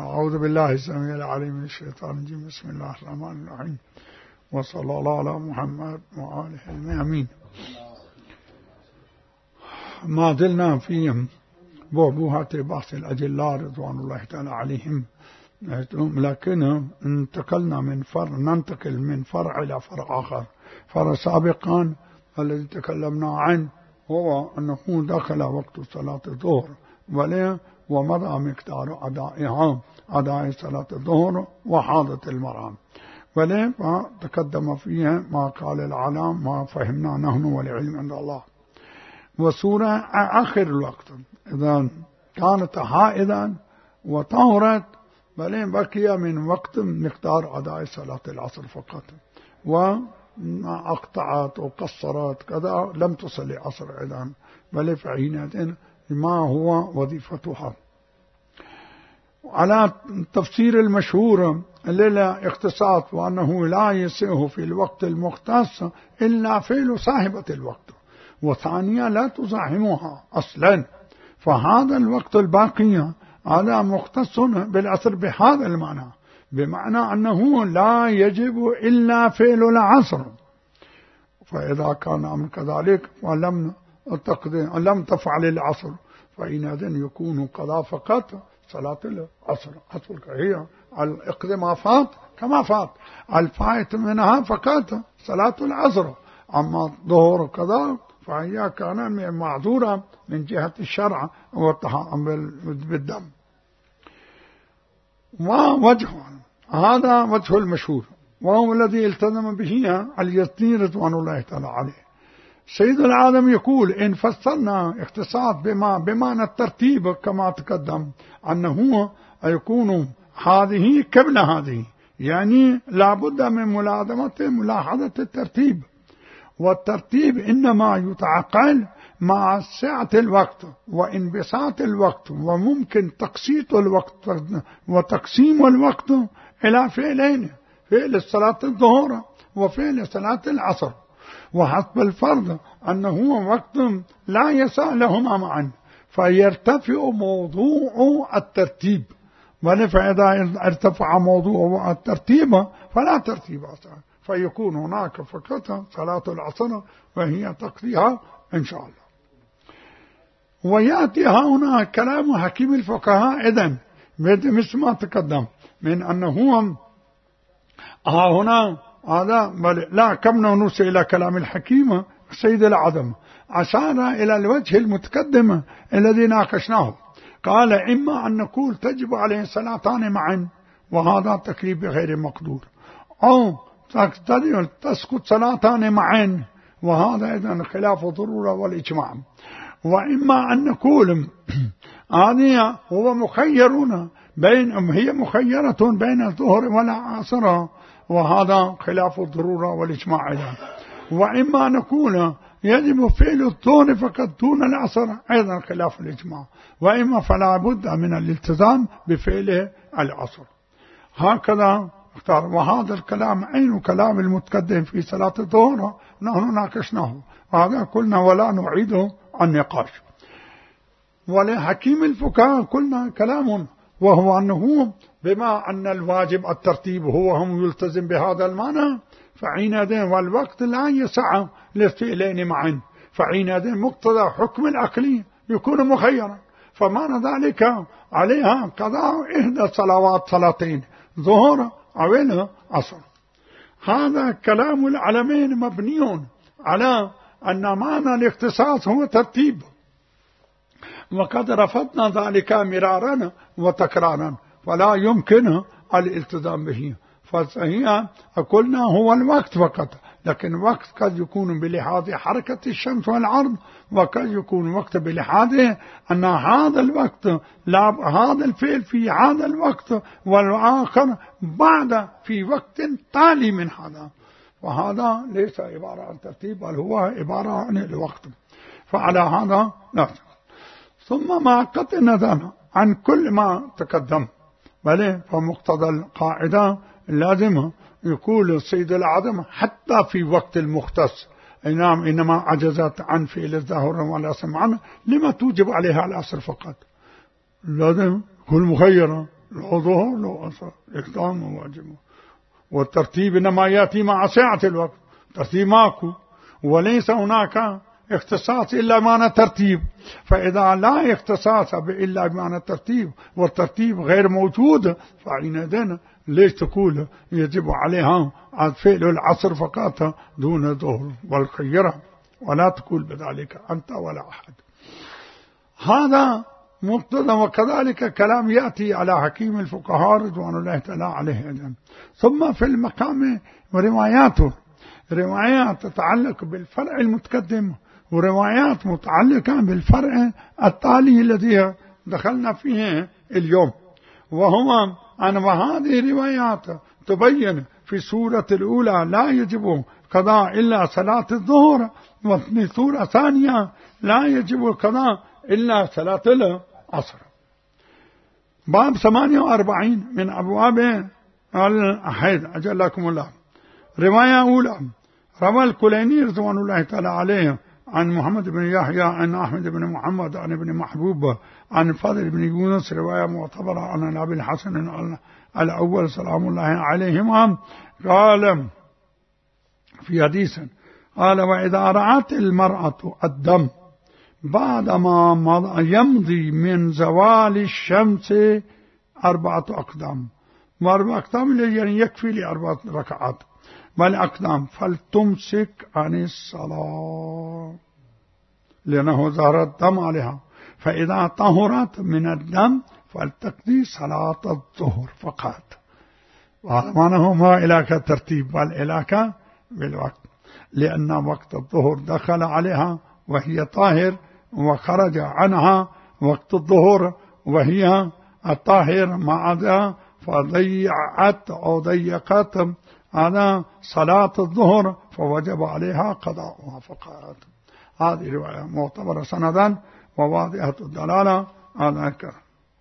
أعوذ بالله السميع العليم من الشيطان الرجيم. بسم الله الرحمن الرحيم، وصلى الله على محمد وآله الأمين. ما زلنا في بعبوهة بحث الأجلاء رضوان الله تعالى عليهم، لكن ننتقل من فرع إلى فرع آخر. فرع سابقا الذي تكلمنا عنه هو أنه دخل وقت صلاة الظهر ومضى مقدار أداء صلاة الظهر وحاضت المرأة، فتقدم فيها ما قال العلام ما فهمنا نحن والعلم عند الله. وسورة آخر الوقت إذا كانت حائضا وطهرت بقي من وقت مقدار أداء صلاة العصر فقط، وأقطعت وقصرت كذا لم تصلي عصر إذن، بل فحينئذ ما هو وظيفتها. على التفسير المشهور للا اختصاص وأنه لا يسيه في الوقت المختص إلا فعل صاحبة الوقت، وثانيا لا تزاحمها أصلا، فهذا الوقت الباقي هذا مختص بالعصر بهذا المعنى، بمعنى أنه لا يجب إلا فعل العصر. فإذا كان أمر كذلك ولم تفعل العصر فإنذ يكون قضاء فقط صلاة العصر. هي الإقضاء ما فات كما فات، الفائت منها فقط صلاة العصر. أما الظهر كذا فهي كان معذورة من جهة الشرع بالدم. ووجه هذا وجه المشهور، وهو الذي التزم به اليزني رضوان الله تعالى عليه. سيد العالم يقول إن فصلنا اختصاص بمعنى الترتيب كما تقدم أنه يكون هذه قبل هذه، يعني لابد من ملاحظة الترتيب، والترتيب إنما يتعقل مع سعة الوقت وانبساط الوقت، وممكن تقسيط الوقت وتقسيم الوقت إلى فعلين: فعل صلاة الظهر وفعل صلاة العصر، وحسب الفرض أنه وقت لا يسع لهما معا فيرتفع موضوع الترتيب، فإذا ارتفع موضوع الترتيب فلا ترتيب أصلا، فيكون هناك فقط صلاة العصر وهي تقضيها إن شاء الله. ويأتي هنا كلام حكيم الفقهاء إذن مثل ما تقدم من أنه هنا هذا لا كم نوصل إلى كلام الحكيم سيد العدم، أشار إلى الوجه المتقدم الذي ناقشناه. قال إما أن نقول تجب عليه صلاتان معا وهذا تكليف غير مقدور، أو تسقط صلاتان معا وهذا إذن خلاف الضرورة والإجماع. وإما أن نقول هذه هو مخيرون هي مخيرة بين الظهر والعصر وهذا خلاف الضرورة والإجماع. وإما نقول يجب فعل الظهر فقط دون العصر أيضا خلاف الإجماع، وإما فلا بد من الالتزام بفعل العصر. هكذا اختار. وهذا الكلام عين كلام المتقدم في صلاة الظهر نحن ناقشناه، وهذا قلنا ولا نعيده النقاش. ولحكيم الفقهاء قلنا كلام، وهو أنه بما أن الواجب الترتيب هو هم يلتزم بهذا المعنى، فحينئذ والوقت لا يسع للفعلين معا، فحينئذ مقتضى حكم العقل يكون مخيرا، فمعنى ذلك عليها قضاء إحدى الصلوات صلاتين ظهر أو العصر. هذا كلام العلمين مبني على أن معنى الاختصاص هو ترتيب، وقد رفضنا ذلك مرارا وتكرارا فلا يمكن الالتزام به. فهي قلنا هو الوقت فقط، لكن وقت قد يكون بلحاظ حركة الشمس والعرض، وقد يكون وقت بلحاظ أن هذا الوقت هذا الفعل في هذا الوقت والآخر بعد في وقت تالي من هذا، وهذا ليس عبارة عن ترتيب بل هو عبارة عن الوقت. فعلى هذا لا. ثم ما قطع النظر عن كل ما تقدم، بل فمقتضى القاعدة اللازمة يقول السيد العدم حتى في وقت المختص إنما عجزت عن فعل الظهر والعصر معا لما توجب عليها العصر فقط، لازم كل مخيرة له ظهر له أثر، إقدام وواجب. والترتيب إنما يأتي مع سعة الوقت، ترتيب ماكو، وليس هناك اختصاص إلا بمعنى ترتيب. فإذا لا اختصاص إلا بمعنى الترتيب والترتيب غير موجود، فحينئذ ليش تقول يجب عليها فعل العصر فقط دون الظهر والخيرة، ولا تقول بذلك أنت ولا أحد. هذا مقتضى. وكذلك كلام يأتي على حكيم الفقهاء رضوان الله تعالى عليه أيضا. ثم في المقام ورواياته، روايات تتعلق بالفرع المتقدم وروايات متعلقة بالفرع التالي الذي دخلنا فيه اليوم، وهو أن وهذه روايات تبين في سورة الأولى لا يجب قضاء إلا صلاة الظهر، وفي سورة ثانية لا يجب القضاء إلا صلاة العصر. باب 48 من أبواب الحيض أجلكم الله. رواية أولى، روى الكليني رضوان الله تعالى عليه عن محمد بن يحيى عن أحمد بن محمد عن ابن محبوب عن فضل بن يونس، رواية معتبرة عن أبي الحسن الأول سلام الله عليهما، قال في حديث قال: وإذا رأت المرأة الدم بعدما يمضي من زوال الشمس 4 أقدام، و4 أقدام يعني يكفي ل4 ركعات، بل أقدام، فلتمسك عن الصلاة لأنه ظهر الدم عليها، فإذا طهرت من الدم فلتقضي صلاة الظهر فقط. وهذا معناه ما علاقة ترتيب بل علاقة بالوقت، لأن وقت الظهر دخل عليها وهي طاهر، وخرج عنها وقت الظهر وهي الطاهر معها، فضيعت أو ضيقت على صلاة الظهر فوجب عليها قضاؤها فقط. هذه رواية معتبرة سندا وواضحة الدلالة على الكلام.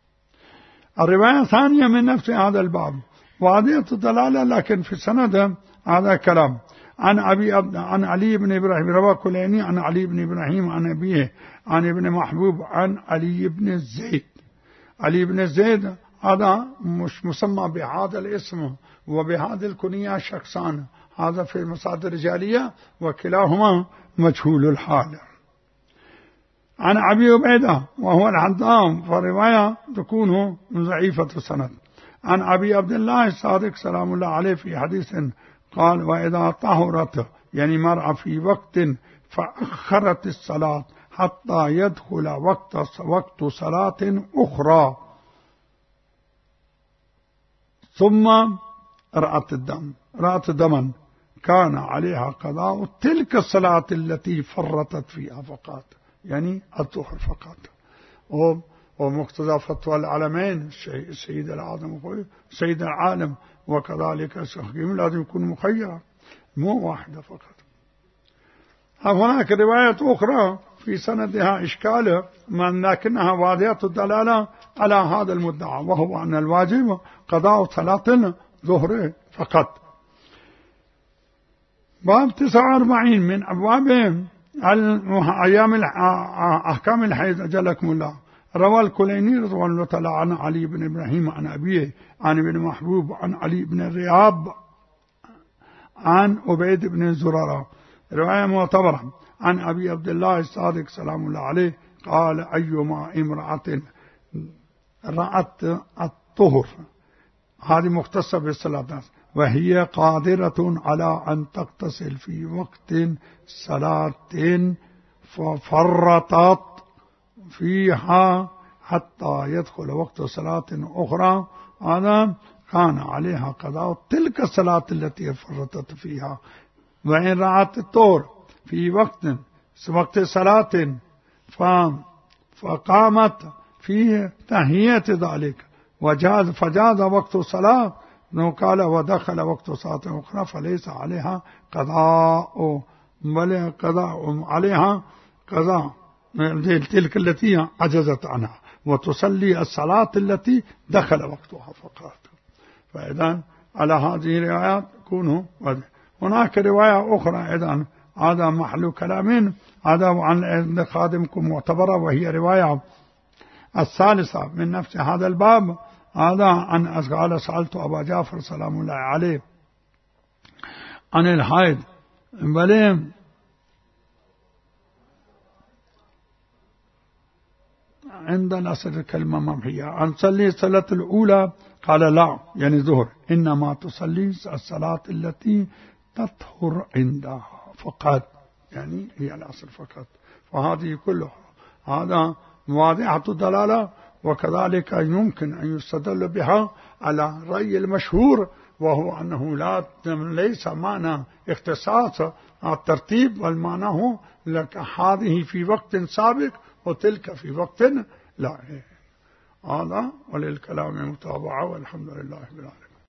الرواية الثانية من نفس هذا الباب واضحة الدلالة لكن في السند هذا كلام عن علي بن إبراهيم، رواه كليني عن علي بن إبراهيم عن أبيه عن ابن محبوب عن علي بن زيد. علي بن زيد هذا مش مسمى بهذا الاسم وبهذه الكنية شخصان، هذا في المصادر الرجالية وكلاهما مجهول الحال. عن أبي عبيدة وهو الحدام، فالرواية تكون ضعيفة السند. عن أبي عبد الله الصادق سلام الله عليه في حديث قال: وإذا طهرت يعني مرأة في وقت فأخرت الصلاة حتى يدخل وقت صلاة أخرى ثم رأت دما كان عليها قضاء تلك الصلاة التي فرطت فيها فقط، يعني الظهر فقط. ومقتضى فتوى العالمين سيد العالم، وكذلك الحكيم لازم يكون مخير مو واحدة فقط. هناك رواية أخرى في سندها إشكال لكنها واضحة الدلالة على هذا المدعى، وهو أن الواجب قضاء صلاة الظهر فقط. باب 49 من أبواب أحكام الحيض أجلكم الله. روى الكليني رضوان الله تعالى عن علي بن إبراهيم عن أبيه عن ابن محبوب عن علي بن الرياب عن عبيد بن زرارة، رواية معتبرة عن أبي عبد الله الصادق سلام الله عليه قال: أيما امرأة رأت الطهر، هذه مختصة بالصلاة، وهي قادرة على أن تغتسل في وقت صلاة ففرطت فيها حتى يدخل وقت صلاة أخرى، هذا كان عليها قضاء تلك الصلاة التي فرطت فيها. وإن رأت الطهر في وقت صلاة فقامت في تهيئة ذلك فجاز وقت الصلاة، قال: ودخل وقت صلاة أخرى فليس عليها قضاء، بل قضاء عليها قضاء تلك التي عجزت عنها، وتصلي الصلاة التي دخل وقتها فقط. فإذا على هذه الروايات كونوا. هناك رواية أخرى أيضا هذا محل كلام، هذا عن خادمكم معتبرة، وهي رواية الثالثة من نفس هذا الباب، هذا عن قال سألت أبا جعفر سلام الله عليه عن الحيض بل عند الأصل الكلمة ممحية. أن تصلي الصلاة الأولى قال لا يعني ظهر، إنما تصلي الصلاة التي تطهر عندها فقط، يعني هي الأصل فقط. فهذه كلها هذا واضحة الدلالة. وكذلك يمكن أن يستدل بها على الرأي المشهور، وهو أنه ليس معنى اختصاص الترتيب، والمعنى هو لك هذه في وقت سابق وتلك في وقت لا. هذا وللكلام متابعة، والحمد لله رب العالمين.